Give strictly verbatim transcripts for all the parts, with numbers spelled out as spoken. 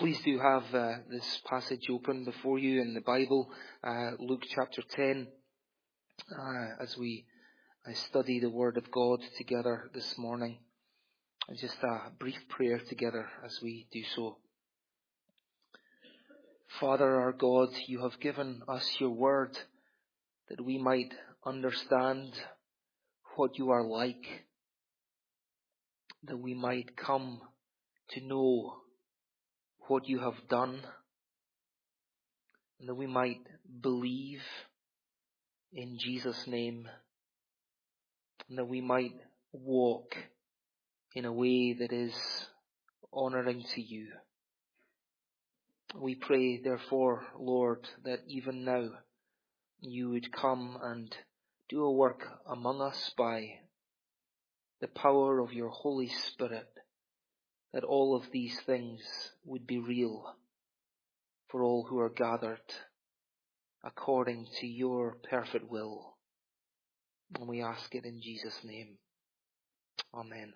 Please do have uh, this passage open before you in the Bible, uh, Luke chapter ten, uh, as we uh, study the Word of God together this morning. And just a brief prayer together as we do so. Father our God, you have given us your Word that we might understand what you are like, that we might come to know what you have done, and that we might believe in Jesus' name, and that we might walk in a way that is honouring to you. We pray, therefore, Lord, that even now you would come and do a work among us by the power of your Holy Spirit, that all of these things would be real for all who are gathered according to your perfect will. And we ask it in Jesus' name. Amen.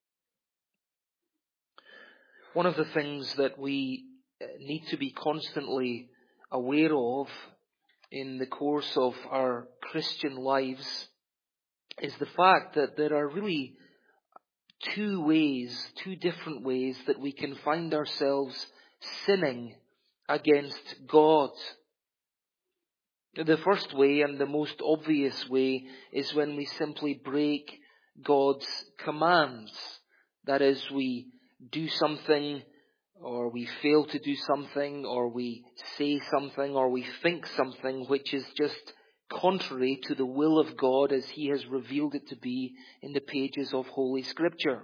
One of the things that we need to be constantly aware of in the course of our Christian lives is the fact that there are really two ways, two different ways that we can find ourselves sinning against God. The first way, and the most obvious way, is when we simply break God's commands. That is, we do something, or we fail to do something, or we say something, or we think something which is just contrary to the will of God as He has revealed it to be in the pages of Holy Scripture.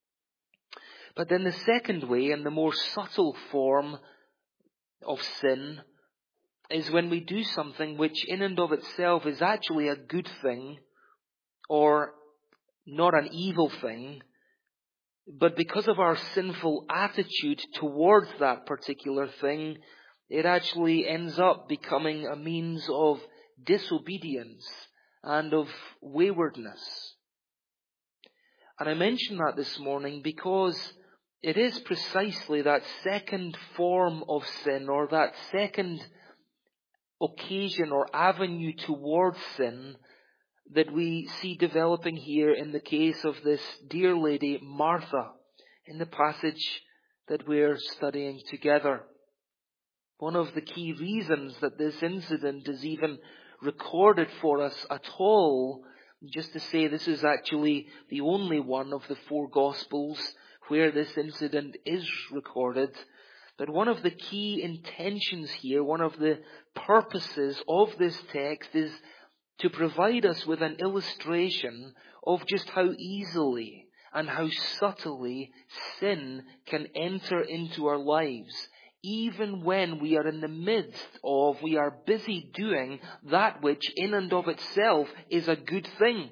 But then the second way, and the more subtle form of sin, is when we do something which in and of itself is actually a good thing, or not an evil thing, but because of our sinful attitude towards that particular thing, it actually ends up becoming a means of disobedience and of waywardness. And I mention that this morning because it is precisely that second form of sin, or that second occasion or avenue towards sin, that we see developing here in the case of this dear lady Martha in the passage that we're studying together. One of the key reasons that this incident is even recorded for us at all, just to say this is actually the only one of the four Gospels where this incident is recorded, but one of the key intentions here, one of the purposes of this text is to provide us with an illustration of just how easily and how subtly sin can enter into our lives, even when we are in the midst of, we are busy doing that which in and of itself is a good thing.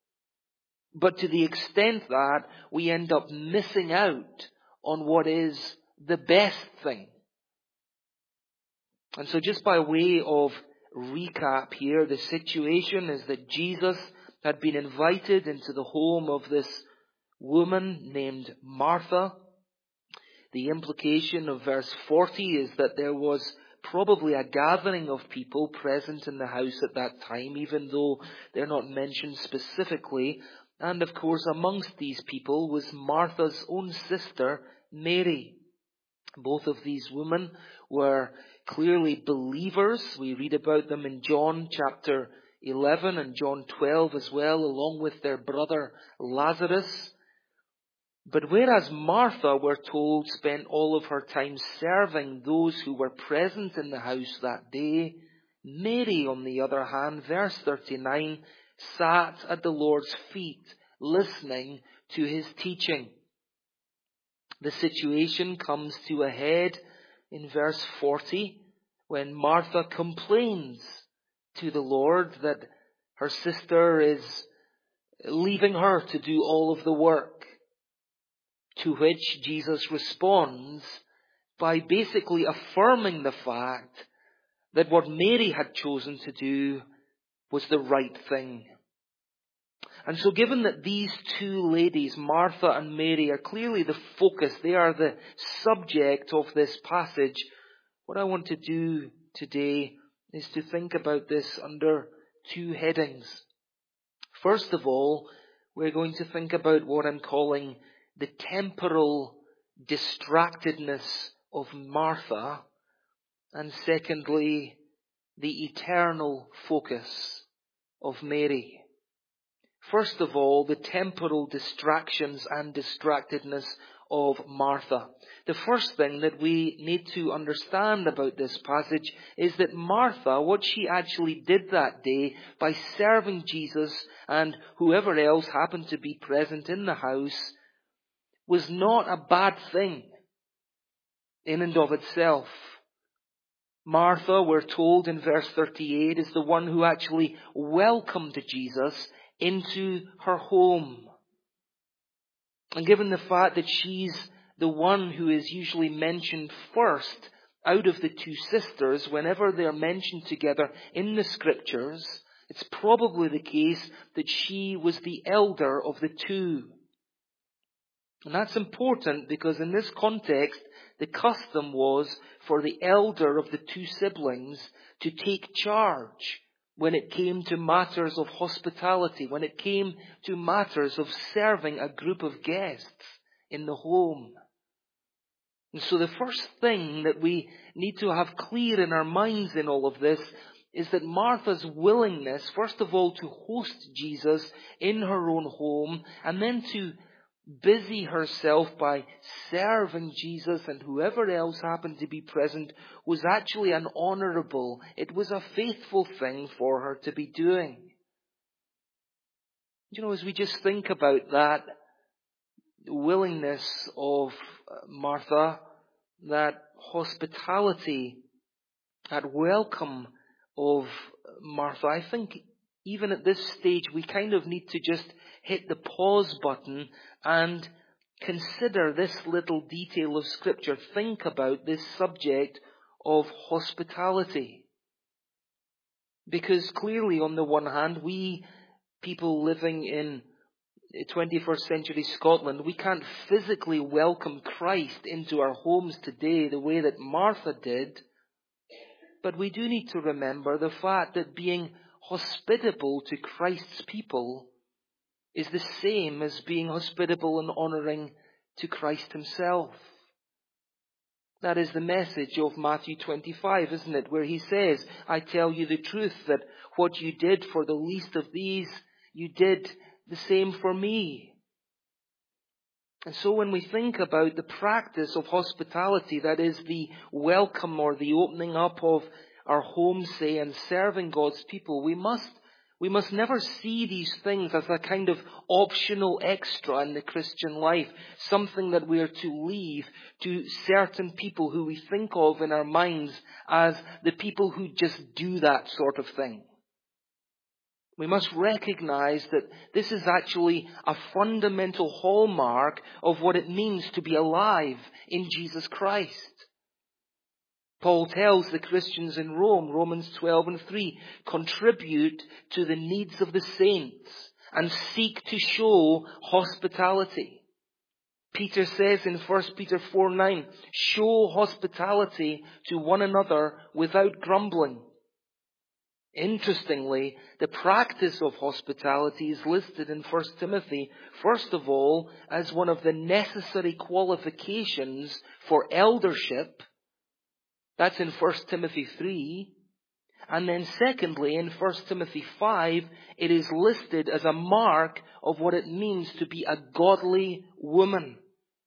But to the extent that we end up missing out on what is the best thing. And so just by way of recap here, the situation is that Jesus had been invited into the home of this woman named Martha. The implication of verse forty is that there was probably a gathering of people present in the house at that time, even though they're not mentioned specifically. And of course, amongst these people was Martha's own sister, Mary. Both of these women were clearly believers. We read about them in John chapter eleven and John twelve as well, along with their brother Lazarus. But whereas Martha, we're told, spent all of her time serving those who were present in the house that day, Mary, on the other hand, verse thirty-nine, sat at the Lord's feet, listening to his teaching. The situation comes to a head in verse forty, when Martha complains to the Lord that her sister is leaving her to do all of the work. To which Jesus responds by basically affirming the fact that what Mary had chosen to do was the right thing. And so given that these two ladies, Martha and Mary, are clearly the focus, they are the subject of this passage, what I want to do today is to think about this under two headings. First of all, we're going to think about what I'm calling the temporal distractedness of Martha, and secondly, the eternal focus of Mary. First of all, the temporal distractions and distractedness of Martha. The first thing that we need to understand about this passage is that Martha, what she actually did that day by serving Jesus and whoever else happened to be present in the house, was not a bad thing in and of itself. Martha, we're told in verse thirty-eight, is the one who actually welcomed Jesus into her home. And given the fact that she's the one who is usually mentioned first out of the two sisters, whenever they're mentioned together in the scriptures, it's probably the case that she was the elder of the two. And that's important because in this context, the custom was for the elder of the two siblings to take charge when it came to matters of hospitality, when it came to matters of serving a group of guests in the home. And so the first thing that we need to have clear in our minds in all of this is that Martha's willingness, first of all, to host Jesus in her own home, and then to busy herself by serving Jesus and whoever else happened to be present, was actually an honourable, it was a faithful thing for her to be doing. You know, as we just think about that willingness of Martha, that hospitality, that welcome of Martha, I think even at this stage we kind of need to just hit the pause button and consider this little detail of Scripture. Think about this subject of hospitality. Because clearly, on the one hand, we people living in twenty-first century Scotland, we can't physically welcome Christ into our homes today the way that Martha did. But we do need to remember the fact that being hospitable to Christ's people is the same as being hospitable and honouring to Christ himself. That is the message of Matthew twenty-five, isn't it? Where he says, I tell you the truth, that what you did for the least of these, you did the same for me. And so when we think about the practice of hospitality, that is the welcome or the opening up of our homes, say, and serving God's people, we must We must never see these things as a kind of optional extra in the Christian life, something that we are to leave to certain people who we think of in our minds as the people who just do that sort of thing. We must recognize that this is actually a fundamental hallmark of what it means to be alive in Jesus Christ. Paul tells the Christians in Rome, Romans twelve and three, contribute to the needs of the saints and seek to show hospitality. Peter says in First Peter four nine, show hospitality to one another without grumbling. Interestingly, the practice of hospitality is listed in First Timothy, first of all, as one of the necessary qualifications for eldership. That's in First Timothy three. And then secondly, in First Timothy five, it is listed as a mark of what it means to be a godly woman.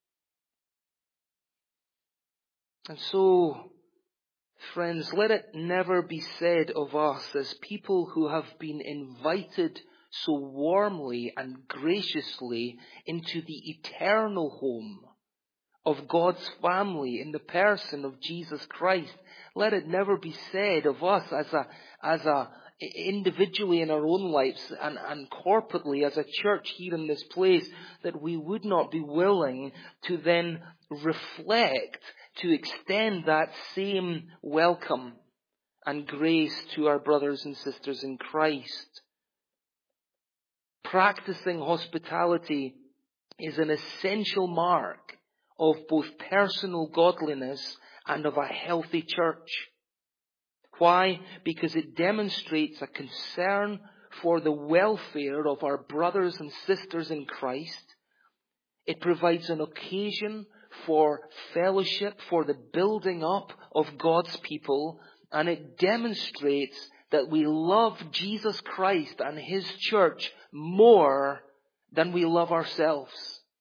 And so, friends, let it never be said of us as people who have been invited so warmly and graciously into the eternal home of God's family in the person of Jesus Christ. Let it never be said of us as a, as a, individually in our own lives and, and corporately as a church here in this place, that we would not be willing to then reflect, to extend that same welcome and grace to our brothers and sisters in Christ. Practicing hospitality is an essential mark of both personal godliness and of a healthy church. Why? Because it demonstrates a concern for the welfare of our brothers and sisters in Christ. It provides an occasion for fellowship, for the building up of God's people, and it demonstrates that we love Jesus Christ and His church more than we love ourselves.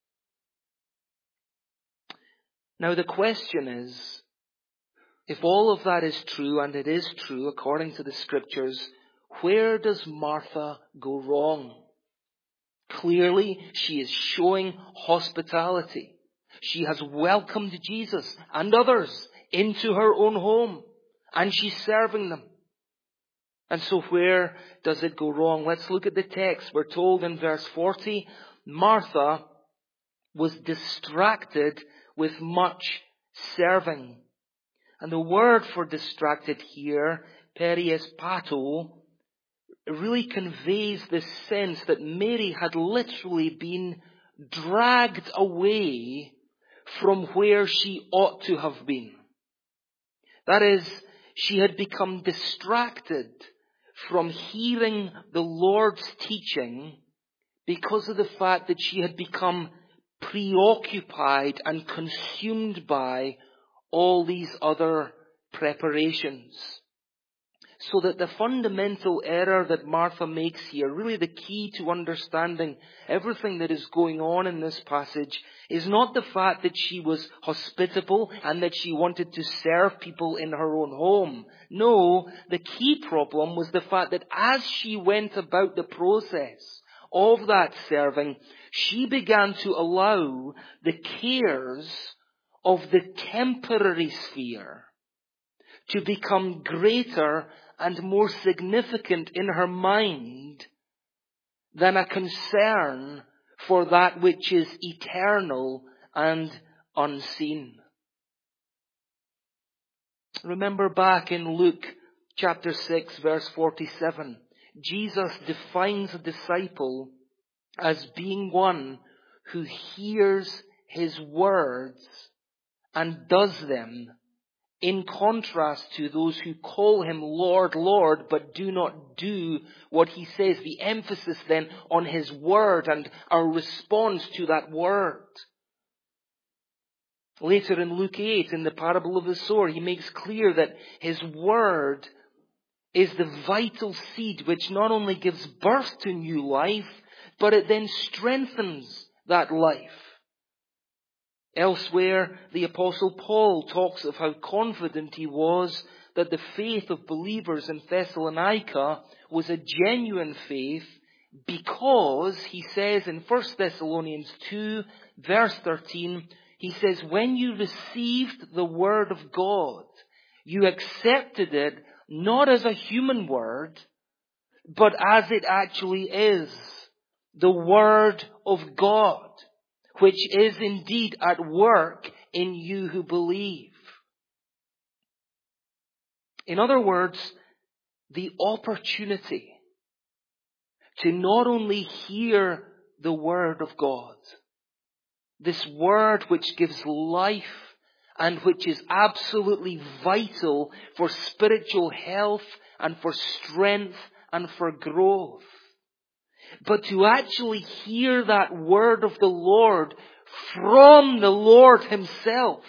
Now the question is, if all of that is true, and it is true according to the Scriptures, where does Martha go wrong? Clearly, she is showing hospitality. She has welcomed Jesus and others into her own home, and she's serving them. And so where does it go wrong? Let's look at the text. We're told in verse forty, Martha was distracted with much serving. And the word for distracted here, periespato, really conveys this sense that Mary had literally been dragged away from where she ought to have been. That is, she had become distracted from hearing the Lord's teaching because of the fact that she had become preoccupied and consumed by all these other preparations. So that the fundamental error that Martha makes here, really the key to understanding everything that is going on in this passage, is not the fact that she was hospitable and that she wanted to serve people in her own home. No, the key problem was the fact that as she went about the process of that serving, she began to allow the cares of the temporary sphere to become greater and more significant in her mind than a concern for that which is eternal and unseen. Remember back in Luke chapter six, verse forty-seven, Jesus defines a disciple as being one who hears His words and does them, in contrast to those who call Him Lord, Lord, but do not do what He says. The emphasis then on His word and our response to that word. Later in Luke eight, in the parable of the sower, He makes clear that His word is the vital seed which not only gives birth to new life, but it then strengthens that life. Elsewhere, the Apostle Paul talks of how confident he was that the faith of believers in Thessalonica was a genuine faith because, he says in First Thessalonians two, verse thirteen, he says, when you received the word of God, you accepted it not as a human word, but as it actually is, the word of God, which is indeed at work in you who believe. In other words, the opportunity to not only hear the word of God, this word which gives life and which is absolutely vital for spiritual health and for strength and for growth, but to actually hear that word of the Lord from the Lord Himself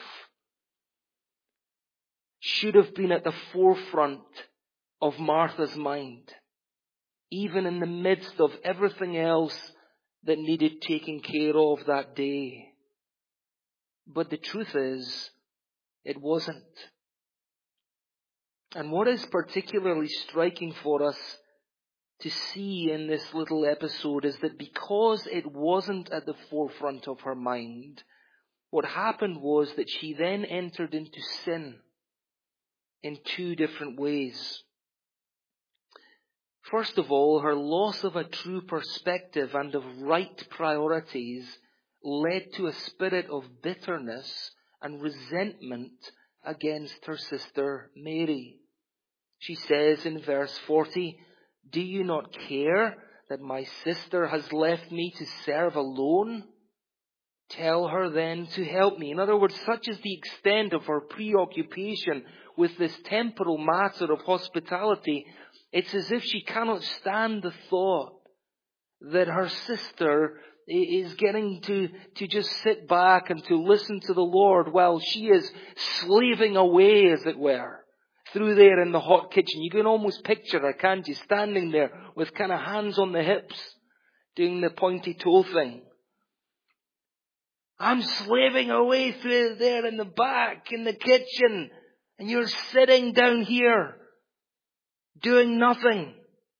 should have been at the forefront of Martha's mind, even in the midst of everything else that needed taking care of that day. But the truth is, it wasn't. And what is particularly striking for us to see in this little episode is that because it wasn't at the forefront of her mind, what happened was that she then entered into sin in two different ways. First of all, her loss of a true perspective and of right priorities led to a spirit of bitterness and resentment against her sister Mary. She says in verse forty, do you not care that my sister has left me to serve alone? Tell her then to help me. In other words, such is the extent of her preoccupation with this temporal matter of hospitality. It's as if she cannot stand the thought that her sister is getting to, to just sit back and to listen to the Lord while she is slaving away, as it were, through there in the hot kitchen. You can almost picture her, can't you, standing there with kind of hands on the hips, doing the pointy toe thing. I'm slaving away through there in the back, in the kitchen, and you're sitting down here, doing nothing.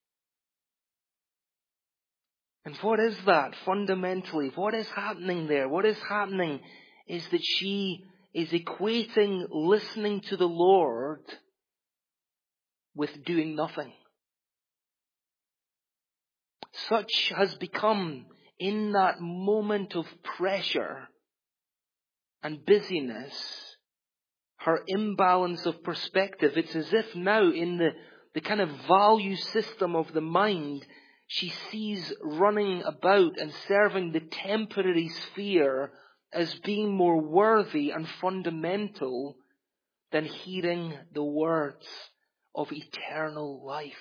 And what is that fundamentally? What is happening there? What is happening is that she is equating listening to the Lord with doing nothing. Such has become, in that moment of pressure and busyness, her imbalance of perspective. It's as if now in the, the kind of value system of the mind, she sees running about and serving the temporary sphere as being more worthy and fundamental than hearing the words of eternal life.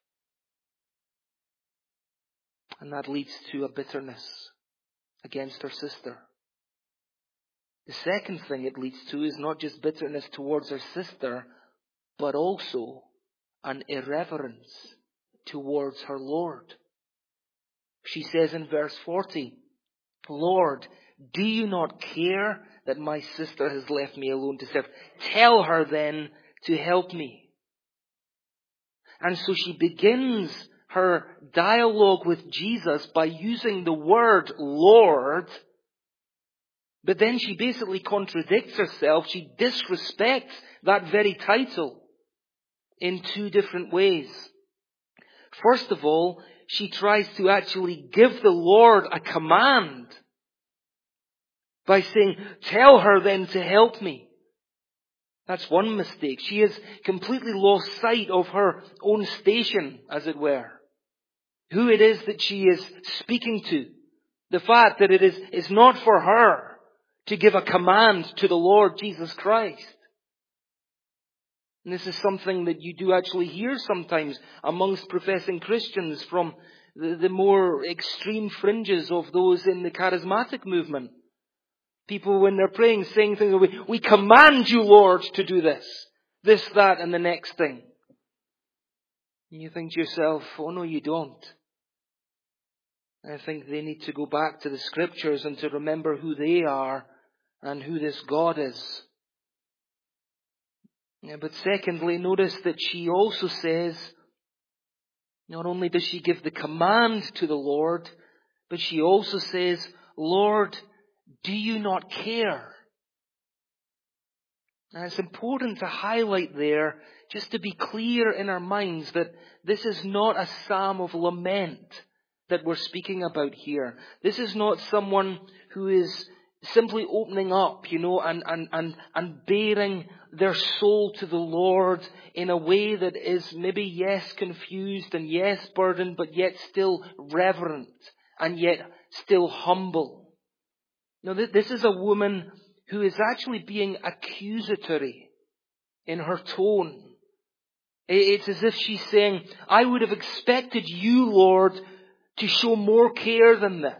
And that leads to a bitterness against her sister. The second thing it leads to is not just bitterness towards her sister, but also an irreverence towards her Lord. She says in verse forty, Lord, do you not care that my sister has left me alone to serve? Tell her then to help me. And so she begins her dialogue with Jesus by using the word Lord, but then she basically contradicts herself. She disrespects that very title in two different ways. First of all, she tries to actually give the Lord a command by saying, tell her then to help me. That's one mistake. She has completely lost sight of her own station, as it were. Who it is that she is speaking to. The fact that it is, is not for her to give a command to the Lord Jesus Christ. And this is something that you do actually hear sometimes amongst professing Christians from the, the more extreme fringes of those in the charismatic movement. People, when they're praying, saying things like, we command you, Lord, to do this, this, that, and the next thing. And you think to yourself, oh no, you don't. I think they need to go back to the Scriptures and to remember who they are and who this God is. Yeah, but secondly, notice that she also says, not only does she give the command to the Lord, but she also says, Lord, do you not care? And it's important to highlight there, just to be clear in our minds, that this is not a psalm of lament that we're speaking about here. This is not someone who is simply opening up, you know, and, and, and, and bearing their soul to the Lord in a way that is maybe, yes, confused and yes, burdened, but yet still reverent and yet still humble. No, this is a woman who is actually being accusatory in her tone. It's as if she's saying, I would have expected you, Lord, to show more care than this.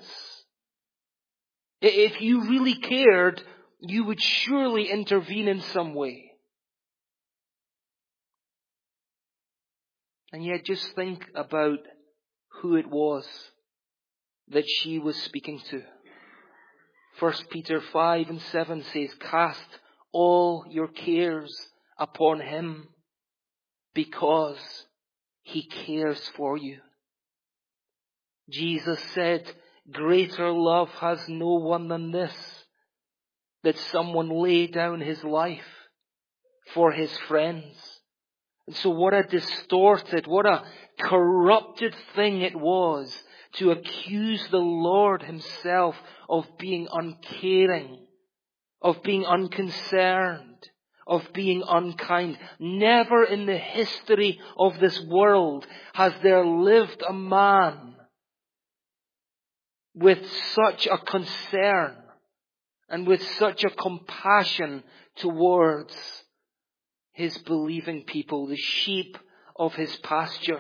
If you really cared, you would surely intervene in some way. And yet just think about who it was that she was speaking to. First Peter five and seven says, cast all your cares upon him because he cares for you. Jesus said, greater love has no one than this, that someone lay down his life for his friends. And so what a distorted, what a corrupted thing it was to accuse the Lord himself of being uncaring, of being unconcerned, of being unkind. Never in the history of this world has there lived a man with such a concern and with such a compassion towards his believing people, the sheep of his pasture.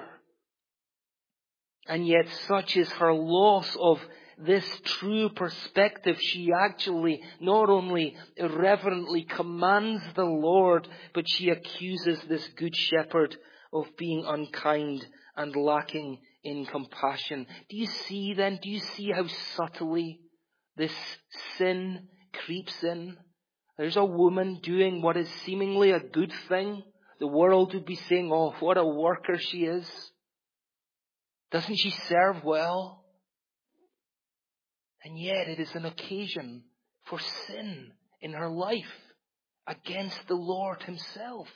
And yet such is her loss of this true perspective, she actually not only irreverently commands the Lord, but she accuses this good shepherd of being unkind and lacking in compassion. Do you see then, do you see how subtly this sin creeps in? There's a woman doing what is seemingly a good thing. The world would be saying, oh, what a worker she is. Doesn't she serve well? And yet it is an occasion for sin in her life against the Lord himself.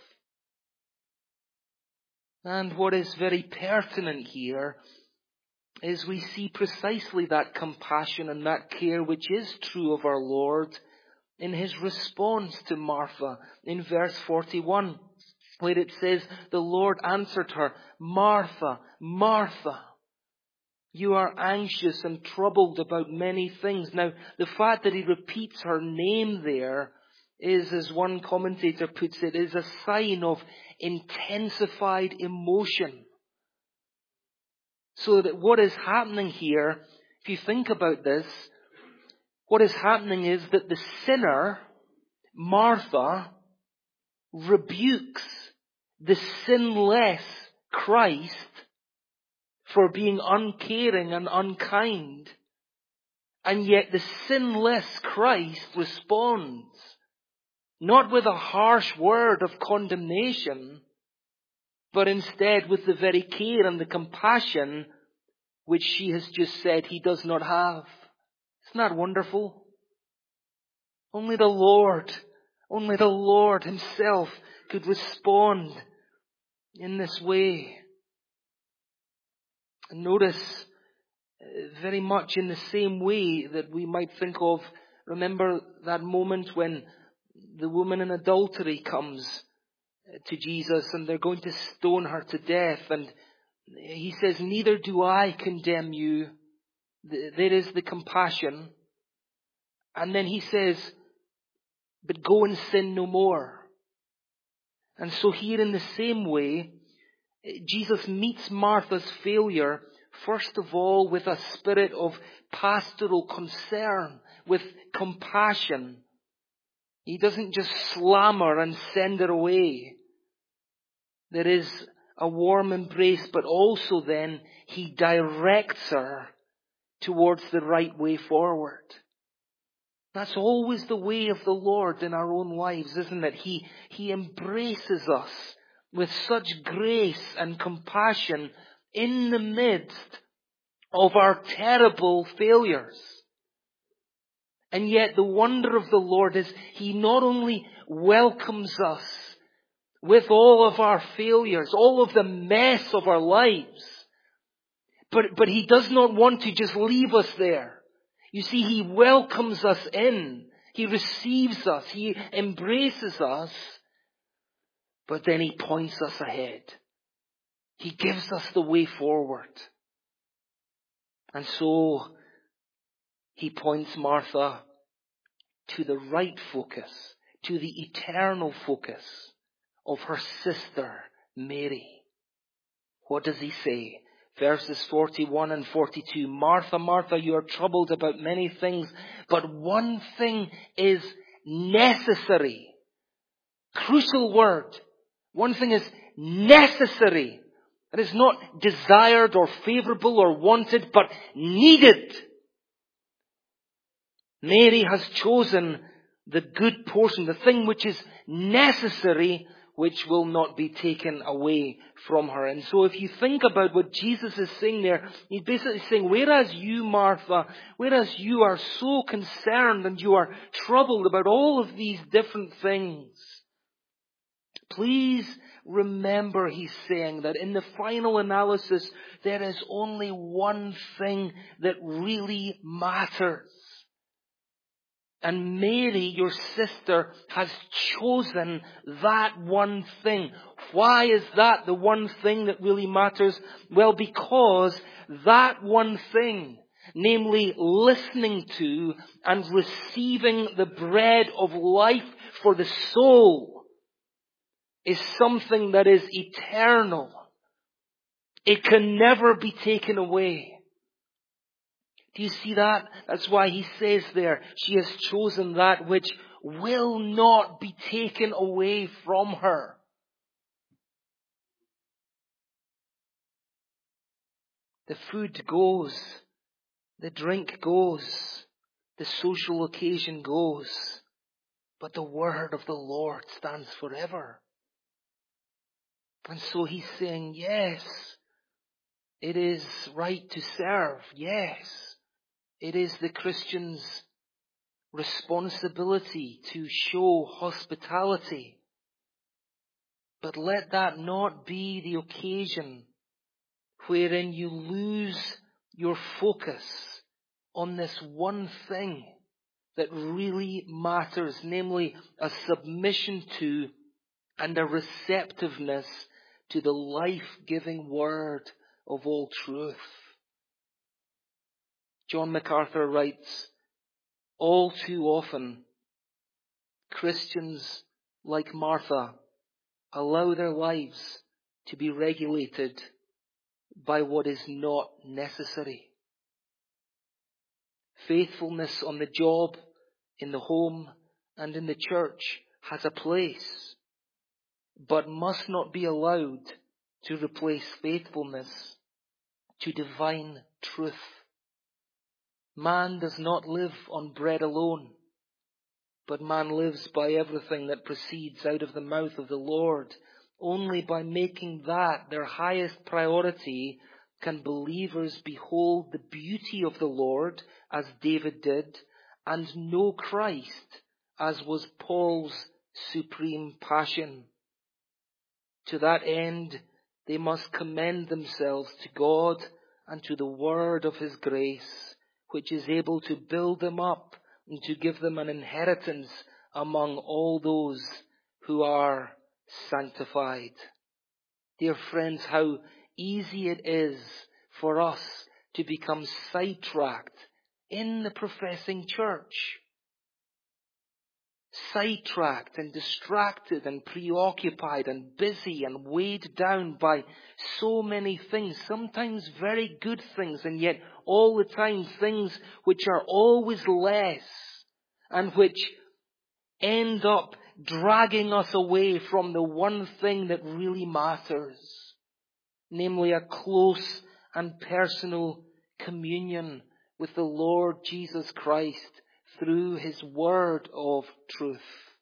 And what is very pertinent here is we see precisely that compassion and that care which is true of our Lord in his response to Martha in verse forty-one, where it says, the Lord answered her, Martha, Martha, you are anxious and troubled about many things. Now, the fact that he repeats her name there is, as one commentator puts it, is a sign of intensified emotion. So that what is happening here, if you think about this, what is happening is that the sinner, Martha, rebukes the sinless Christ for being uncaring and unkind. And yet the sinless Christ responds not with a harsh word of condemnation, but instead with the very care and the compassion which she has just said he does not have. Isn't that wonderful? Only the Lord, only the Lord himself could respond in this way. And notice, very much in the same way that we might think of, remember that moment when the woman in adultery comes to Jesus and they're going to stone her to death, and he says, neither do I condemn you. There is the compassion. And then he says, but go and sin no more. And so here in the same way, Jesus meets Martha's failure, first of all, with a spirit of pastoral concern, with compassion. He doesn't just slam her and send her away. There is a warm embrace, but also then he directs her towards the right way forward. That's always the way of the Lord in our own lives, isn't it? He, he embraces us with such grace and compassion in the midst of our terrible failures. And yet the wonder of the Lord is he not only welcomes us with all of our failures, all of the mess of our lives, but, but he does not want to just leave us there. You see, he welcomes us in. He receives us. He embraces us. But then he points us ahead. He gives us the way forward. And so he points Martha to the right focus, to the eternal focus of her sister Mary. What does he say? Verses forty-one and forty-two. Martha, Martha, you are troubled about many things, but one thing is necessary. Crucial word. One thing is necessary. It is not desired or favorable or wanted, but needed. Mary has chosen the good portion, the thing which is necessary, which will not be taken away from her. And so if you think about what Jesus is saying there, he's basically saying, whereas you, Martha, whereas you are so concerned and you are troubled about all of these different things, please remember, he's saying, that in the final analysis, there is only one thing that really matters. And Mary, your sister, has chosen that one thing. Why is that the one thing that really matters? Well, because that one thing, namely listening to and receiving the bread of life for the soul, is something that is eternal. It can never be taken away. Do you see that? That's why he says there, she has chosen that which will not be taken away from her. The food goes, the drink goes, the social occasion goes, but the word of the Lord stands forever. And so he's saying, yes, it is right to serve. Yes, it is the Christian's responsibility to show hospitality. But let that not be the occasion wherein you lose your focus on this one thing that really matters, namely a submission to and a receptiveness to the life-giving word of all truth. John MacArthur writes, all too often, Christians like Martha allow their lives to be regulated by what is not necessary. Faithfulness on the job, in the home, and in the church has a place, but must not be allowed to replace faithfulness to divine truth. Man does not live on bread alone, but man lives by everything that proceeds out of the mouth of the Lord. Only by making that their highest priority can believers behold the beauty of the Lord, as David did, and know Christ, as was Paul's supreme passion. To that end, they must commend themselves to God and to the word of his grace, which is able to build them up and to give them an inheritance among all those who are sanctified. Dear friends, how easy it is for us to become sidetracked in the professing church. Sidetracked and distracted and preoccupied and busy and weighed down by so many things, sometimes very good things, and yet all the time things which are always less and which end up dragging us away from the one thing that really matters, namely a close and personal communion with the Lord Jesus Christ through his word of truth.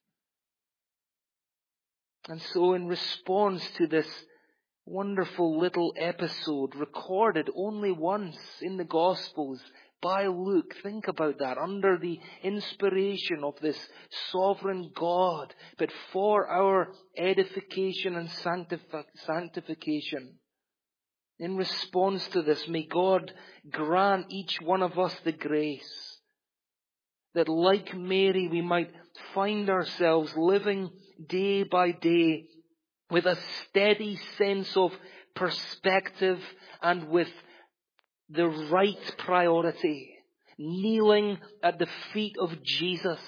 And so in response to this wonderful little episode recorded only once in the Gospels by Luke, think about that, under the inspiration of this sovereign God, but for our edification and sanctif- sanctification. In response to this, may God grant each one of us the grace that, like Mary, we might find ourselves living day by day with a steady sense of perspective and with the right priority, kneeling at the feet of Jesus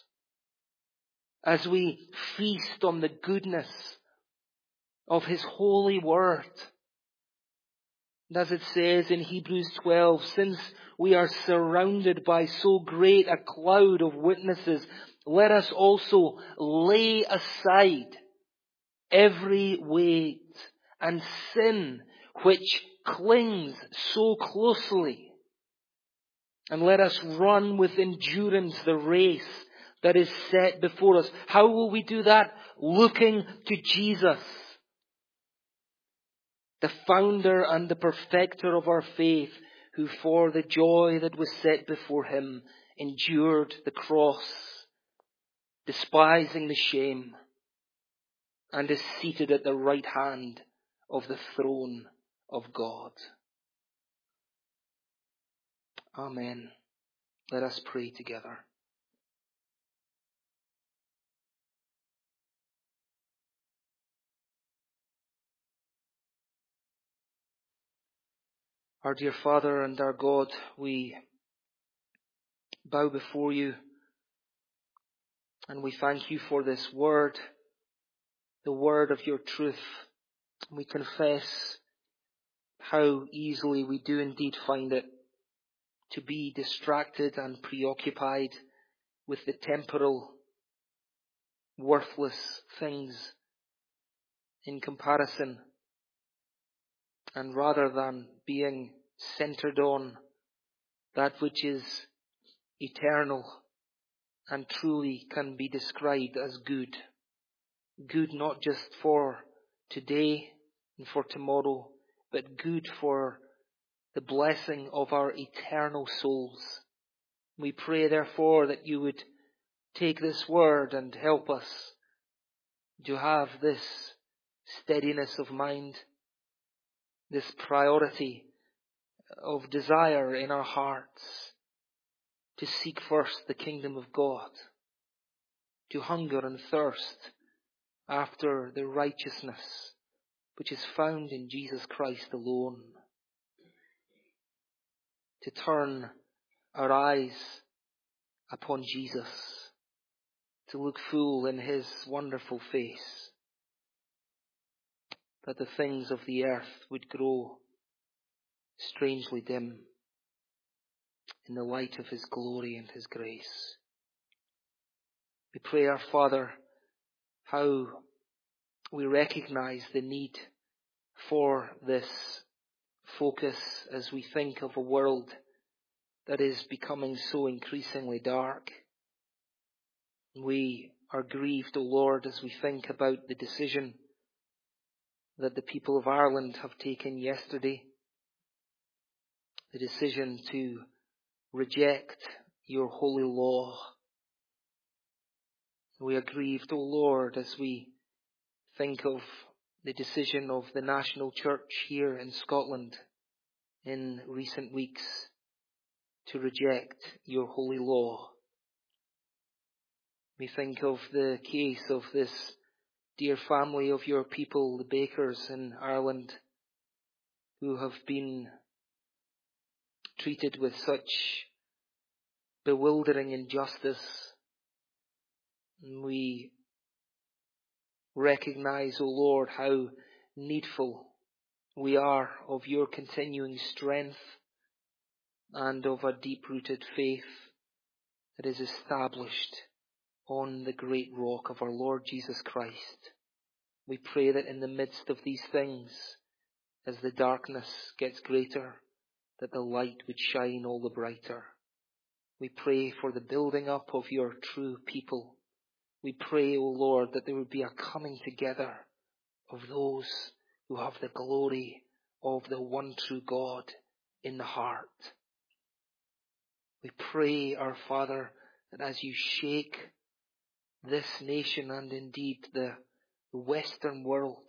as we feast on the goodness of his holy word. And as it says in Hebrews twelve, since we are surrounded by so great a cloud of witnesses, let us also lay aside every weight and sin which clings so closely, and let us run with endurance the race that is set before us. How will we do that? Looking to Jesus, the founder and the perfecter of our faith, who for the joy that was set before him endured the cross, despising the shame, and is seated at the right hand of the throne of God. Amen. Let us pray together. Our dear Father and our God, we bow before you and we thank you for this word, the word of your truth. We confess how easily we do indeed find it to be distracted and preoccupied with the temporal, worthless things in comparison, and rather than being centered on that which is eternal and truly can be described as good. Good not just for today and for tomorrow, but good for the blessing of our eternal souls. We pray therefore that you would take this word and help us to have this steadiness of mind, this priority of desire in our hearts to seek first the kingdom of God, to hunger and thirst after the righteousness which is found in Jesus Christ alone, to turn our eyes upon Jesus, to look full in his wonderful face, that the things of the earth would grow strangely dim in the light of his glory and his grace. We pray, our Father, how we recognize the need for this focus as we think of a world that is becoming so increasingly dark. We are grieved, O Lord, as we think about the decision that the people of Ireland have taken yesterday, the decision to reject your holy law. We are grieved, O Lord, as we think of the decision of the national church here in Scotland in recent weeks to reject your holy law. We think of the case of this dear family of your people, the Bakers in Ireland, who have been treated with such bewildering injustice. And we recognize, O Lord, how needful we are of your continuing strength and of a deep-rooted faith that is established on the great rock of our Lord Jesus Christ. We pray that in the midst of these things, as the darkness gets greater, that the light would shine all the brighter. We pray for the building up of your true people. We pray, O Lord, that there would be a coming together of those who have the glory of the one true God in the heart. We pray, our Father, that as you shake this nation and indeed the Western world,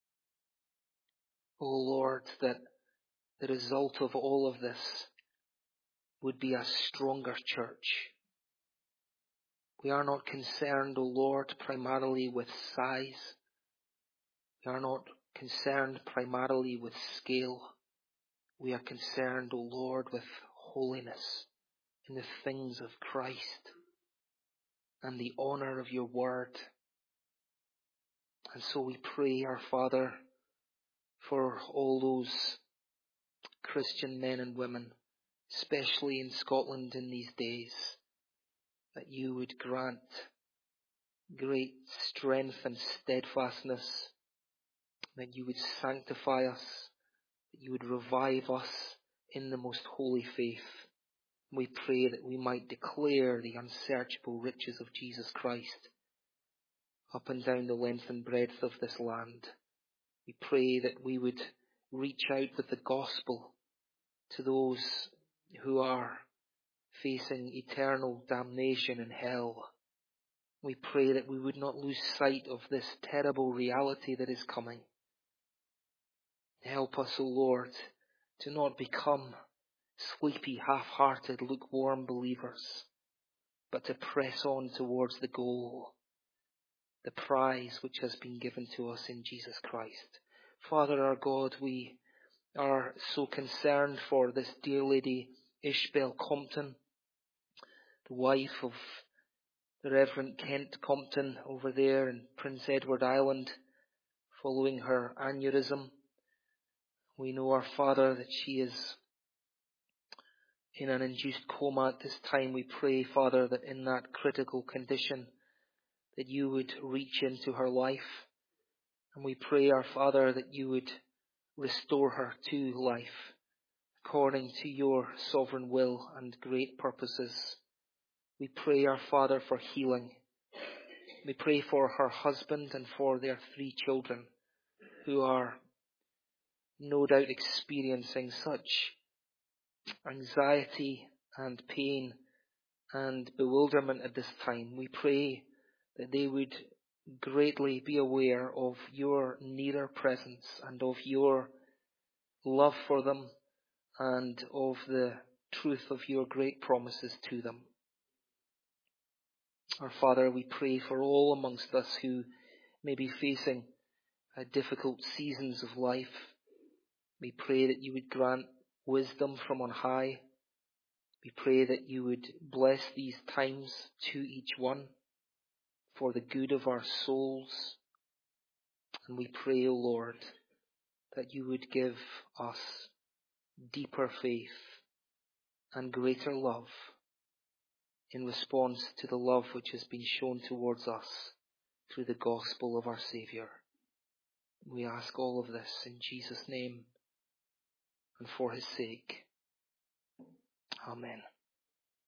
O Lord, that the result of all of this would be a stronger church. We are not concerned, O Lord, primarily with size. We are not concerned primarily with scale. We are concerned, O Lord, with holiness in the things of Christ and the honor of your word. And so we pray, our Father, for all those Christian men and women, especially in Scotland in these days, that you would grant great strength and steadfastness, that you would sanctify us, that you would revive us in the most holy faith. We pray that we might declare the unsearchable riches of Jesus Christ up and down the length and breadth of this land. We pray that we would reach out with the gospel to those who are facing eternal damnation in hell. We pray that we would not lose sight of this terrible reality that is coming. Help us, O Lord, to not become sleepy, half-hearted, lukewarm believers, but to press on towards the goal, the prize which has been given to us in Jesus Christ. Father our God, we are so concerned for this dear lady Ishbel Compton, the wife of the Reverend Kent Compton over there in Prince Edward Island, following her aneurysm. We know, our Father, that she is in an induced coma at this time. We pray, Father, that in that critical condition, that you would reach into her life. And we pray, our Father, that you would restore her to life according to your sovereign will and great purposes. We pray, our Father, for healing. We pray for her husband and for their three children who are no doubt experiencing such anxiety and pain and bewilderment at this time. We pray that they would greatly be aware of your nearer presence and of your love for them and of the truth of your great promises to them. Our Father, we pray for all amongst us who may be facing uh, difficult seasons of life. We pray that you would grant wisdom from on high. We pray that you would bless these times to each one for the good of our souls. And we pray, O Lord, that you would give us deeper faith and greater love in response to the love which has been shown towards us through the gospel of our Saviour. We ask all of this in Jesus' name and for his sake. Amen.